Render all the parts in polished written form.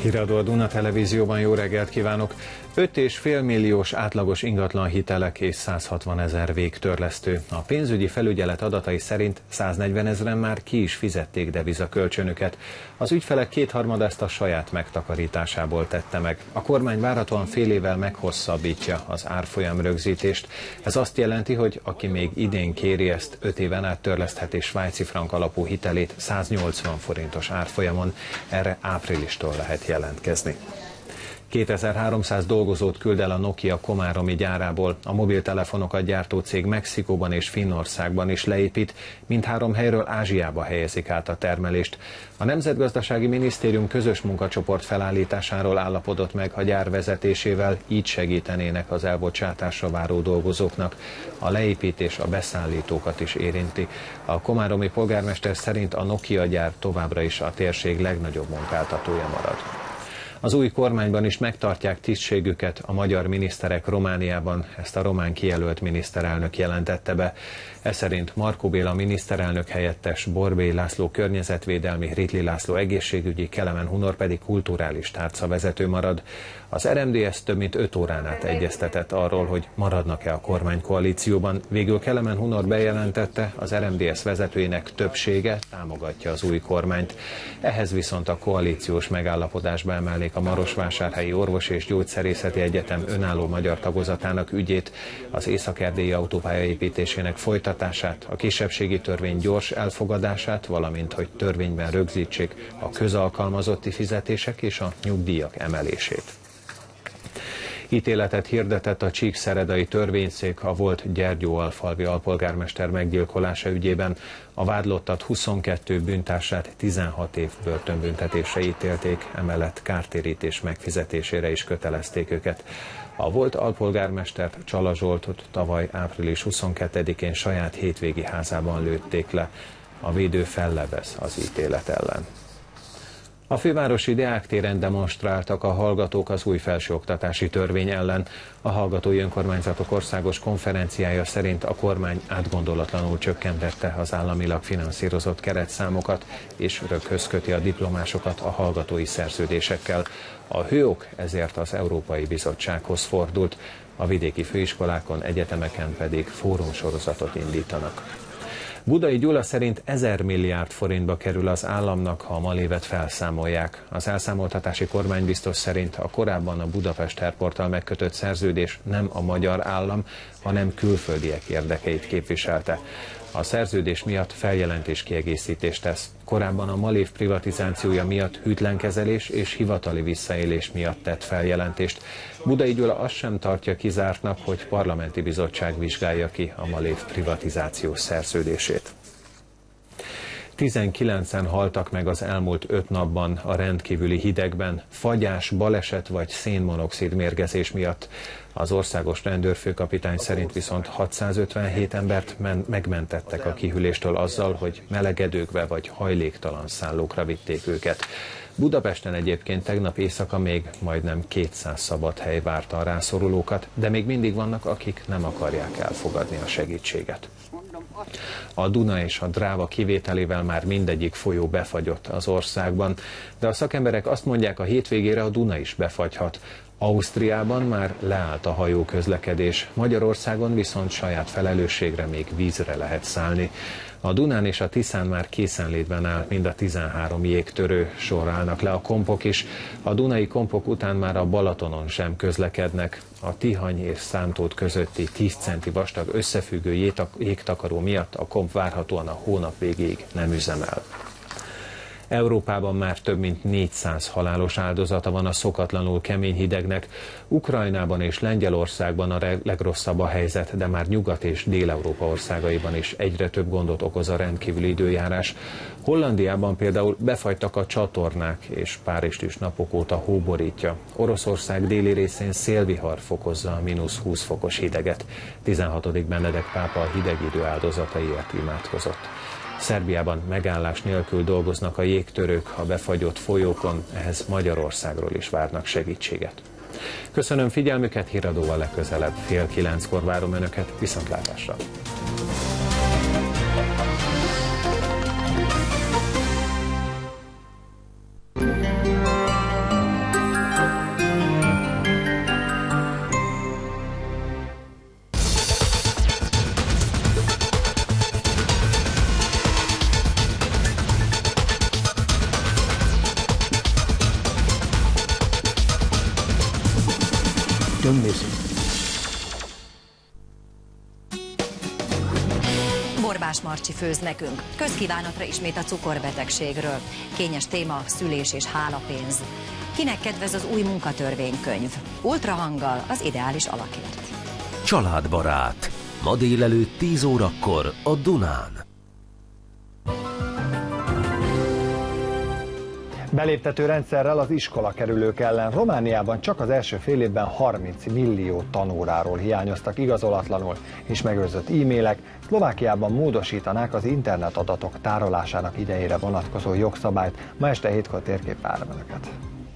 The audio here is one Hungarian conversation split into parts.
Híradó a Duna Televízióban, jó reggelt kívánok! 5,5 milliós átlagos ingatlan hitelek és 160 000 végtörlesztő. A pénzügyi felügyelet adatai szerint 140 000-en már ki is fizették devizakölcsönöket. Az ügyfelek kétharmada ezt a saját megtakarításából tette meg. A kormány várhatóan fél évvel meghosszabbítja az árfolyam rögzítést. Ez azt jelenti, hogy aki még idén kéri ezt, 5 éven át törlesztheti svájci frank alapú hitelét 180 forintos árfolyamon. Erre áprilistól lehet jelentkezni. 2300 dolgozót küld el a Nokia komáromi gyárából. A mobiltelefonokat gyártó cég Mexikóban és Finnországban is leépít, mindhárom helyről Ázsiába helyezik át a termelést. A Nemzetgazdasági Minisztérium közös munkacsoport felállításáról állapodott meg a gyár vezetésével, így segítenének az elbocsátásra váró dolgozóknak. A leépítés a beszállítókat is érinti. A komáromi polgármester szerint a Nokia gyár továbbra is a térség legnagyobb munkáltatója marad. Az új kormányban is megtartják tisztségüket a magyar miniszterek Romániában, ezt a román kijelölt miniszterelnök jelentette be. Ez szerint Markó Béla miniszterelnök helyettes, Borbély László környezetvédelmi, Ritli László egészségügyi, Kelemen Hunor pedig kulturális tárca vezető marad. Az RMDSZ több mint 5 órán át egyeztetett arról, hogy maradnak-e a kormánykoalícióban. Végül Kelemen Hunor bejelentette, az RMDSZ vezetőinek többsége támogatja az új kormányt. Ehhez viszont a koalíciós megállapodásba emelnék a Marosvásárhelyi Orvos- és Gyógyszerészeti Egyetem önálló magyar tagozatának ügyét, az észak-erdélyi autópálya építésének folytatását, a kisebbségi törvény gyors elfogadását, valamint hogy törvényben rögzítsék a közalkalmazotti fizetések és a nyugdíjak emelését. Ítéletet hirdetett a Csíkszeredai törvényszék a volt Gyergyóalfalvi alpolgármester meggyilkolása ügyében. A vádlottat 22 bűntársát 16 év börtönbüntetésre ítélték, emellett kártérítés megfizetésére is kötelezték őket. A volt alpolgármestert, Csala Zsoltot tavaly április 22-én saját hétvégi házában lőtték le. A védő fellebez az ítélet ellen. A fővárosi Deák-téren demonstráltak a hallgatók az új felsőoktatási törvény ellen. A Hallgatói Önkormányzatok Országos Konferenciája szerint a kormány átgondolatlanul csökkentette az államilag finanszírozott keretszámokat, és röghöz köti a diplomásokat a hallgatói szerződésekkel. A hőok ezért az Európai Bizottsághoz fordult, a vidéki főiskolákon, egyetemeken pedig fórumsorozatot indítanak. Budai Gyula szerint 1000 milliárd forintba kerül az államnak, ha a malévet felszámolják. Az elszámoltatási kormánybiztos szerint a korábban a Budapest Airporttal megkötött szerződés nem a magyar állam, hanem külföldiek érdekeit képviselte. A szerződés miatt feljelentés kiegészítést tesz. Korábban a Malév privatizációja miatt hűtlenkezelés és hivatali visszaélés miatt tett feljelentést. Budai Gyula azt sem tartja kizártnak, hogy parlamenti bizottság vizsgálja ki a Malév privatizációs szerződését. 19-en haltak meg az elmúlt 5 napban a rendkívüli hidegben, fagyás, baleset vagy szénmonoxid mérgezés miatt. Az országos rendőrfőkapitány szerint viszont 657 embert megmentettek a kihűléstől azzal, hogy melegedőkbe vagy hajléktalan szállókra vitték őket. Budapesten egyébként tegnap éjszaka még majdnem 200 szabad hely várta a rászorulókat, de még mindig vannak, akik nem akarják elfogadni a segítséget. A Duna és a Dráva kivételével már mindegyik folyó befagyott az országban, de a szakemberek azt mondják, a hétvégére a Duna is befagyhat. Ausztriában már leállt a hajóközlekedés, Magyarországon viszont saját felelősségre még vízre lehet szállni. A Dunán és a Tiszán már készenlétben áll mind a 13 jégtörő, sorra állnak le a kompok is. A dunai kompok után már a Balatonon sem közlekednek. A Tihany és Szántód közötti 10 centi vastag összefüggő jégtakaró miatt a komp várhatóan a hónap végéig nem üzemel. Európában már több mint 400 halálos áldozata van a szokatlanul kemény hidegnek. Ukrajnában és Lengyelországban a legrosszabb a helyzet, de már Nyugat- és Dél-Európa országaiban is egyre több gondot okoz a rendkívüli időjárás. Hollandiában például befagytak a csatornák, és Párizst is napok óta hó borítja. Oroszország déli részén szélvihar fokozza a -20 fokos hideget. 16. Benedek pápa a hideg idő áldozataiért imádkozott. Szerbiában megállás nélkül dolgoznak a jégtörők a befagyott folyókon, ehhez Magyarországról is várnak segítséget. Köszönöm figyelmüket, híradóval legközelebb 8:30-kor várom Önöket, viszontlátásra! Don't miss it. Borbás Marcsi főz nekünk. Közkívánatra ismét a cukorbetegségről. Kényes téma, szülés és hálapénz. Kinek kedvez az új munkatörvénykönyv? Ultrahanggal az ideális alakért. Családbarát. Ma délelőtt 10 órakor a Dunán. Beléptető rendszerrel az iskolakerülők ellen Romániában csak az első fél évben 30 millió tanóráról hiányoztak igazolatlanul, és megőrzött e-mailek. Szlovákiában módosítanák az internetadatok tárolásának idejére vonatkozó jogszabályt. Ma este 7-kor térkép várom önöket.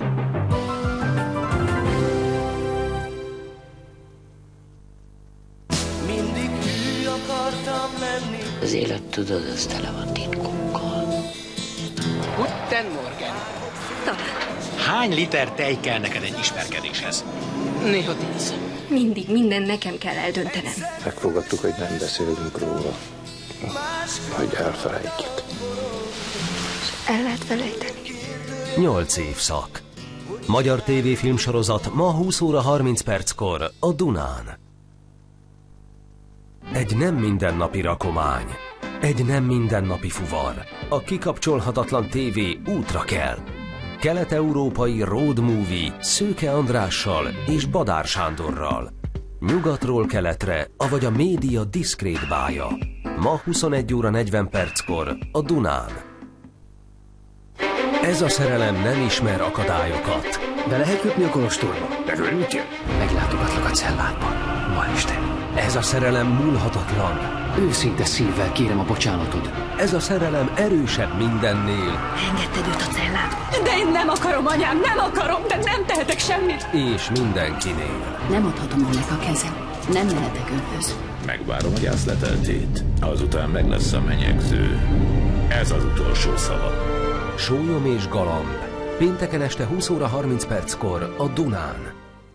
Mindig hű akartam lenni. Az élet, tudod, ez tele van titkokkal. Guten Morgen. Hány liter tej kell neked egy ismerkedéshez? Néha 10. Mindig minden nekem kell eldöntenem. Megfogadtuk, hogy nem beszélünk róla, hogy elfelejtjük. El lehet felejteni. 8 évszak. Magyar tévéfilmsorozat ma 20 óra 30 perckor a Dunán. Egy nem mindennapi rakomány. Egy nem mindennapi fuvar. A kikapcsolhatatlan tévé útra kell. Kelet-európai road movie Szőke Andrással és Badár Sándorral. Nyugatról keletre, avagy a média diszkrét bája. Ma 21 óra 40 perckor a Dunán. Ez a szerelem nem ismer akadályokat. De lehet jutni a kolostorba? Megörültél? Meglátogatlak a celládban. Ma este. Ez a szerelem múlhatatlan. Őszinte szívvel kérem a bocsánatod. Ez a szerelem erősebb mindennél. Engedted őt a celládba. De én nem akarom, anyám, nem akarom, de nem tehetek semmit. És mindenkinél. Nem adhatom annak a kezem. Nem mehetek önhöz. Megvárom a gyászleteltét. Azután meg lesz a menyegző. Ez az utolsó szava. Sólyom és galamb. Pénteken este 20 óra 30 perckor a Dunán.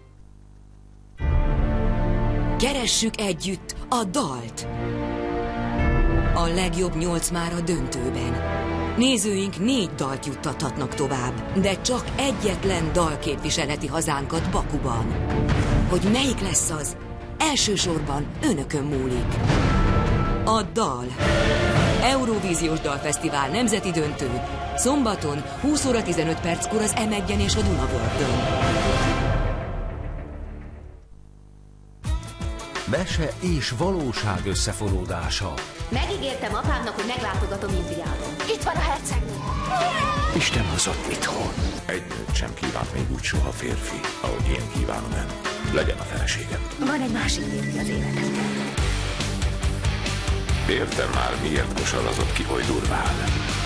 Keressük együtt a dalt. A legjobb 8 már a döntőben. Nézőink 4 dalt juttathatnak tovább, de csak egyetlen dal képviselheti hazánkat Bakuban. Hogy melyik lesz az, elsősorban önökön múlik. A dal. Eurovíziós Dalfesztivál nemzeti döntő. Szombaton 20 óra 15 perckor az M1-en és a Dunavölgyön. Mese és valóság összefonódása. Megígértem apámnak, hogy meglátogatom Indiában. Itt van a hercegnő. Isten hozott itthon. Egy nőt sem kívánt még úgy soha férfi, ahogy én kívánom el. Legyen a feleségem. Van egy másik férfi az életemben. Értem már, miért kosarazott ki oly durván.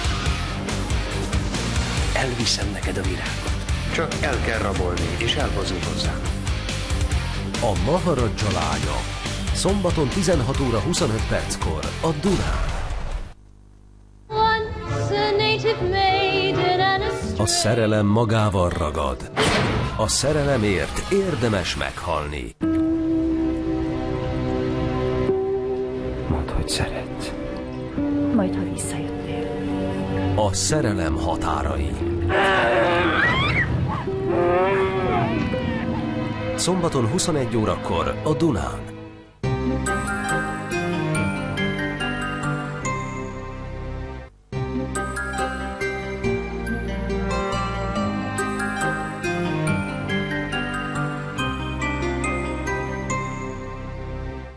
Elviszem neked a virágot. Csak el kell rabolni és elhozni hozzám. A Maharadja lánya. Szombaton 16 óra 25 perckor a Dunán. A szerelem magával ragad. A szerelemért érdemes meghalni. Mondd, hogy szeretsz. Majd, ha visszajöttél. A szerelem határai. Szombaton 21 órakor a Dunán.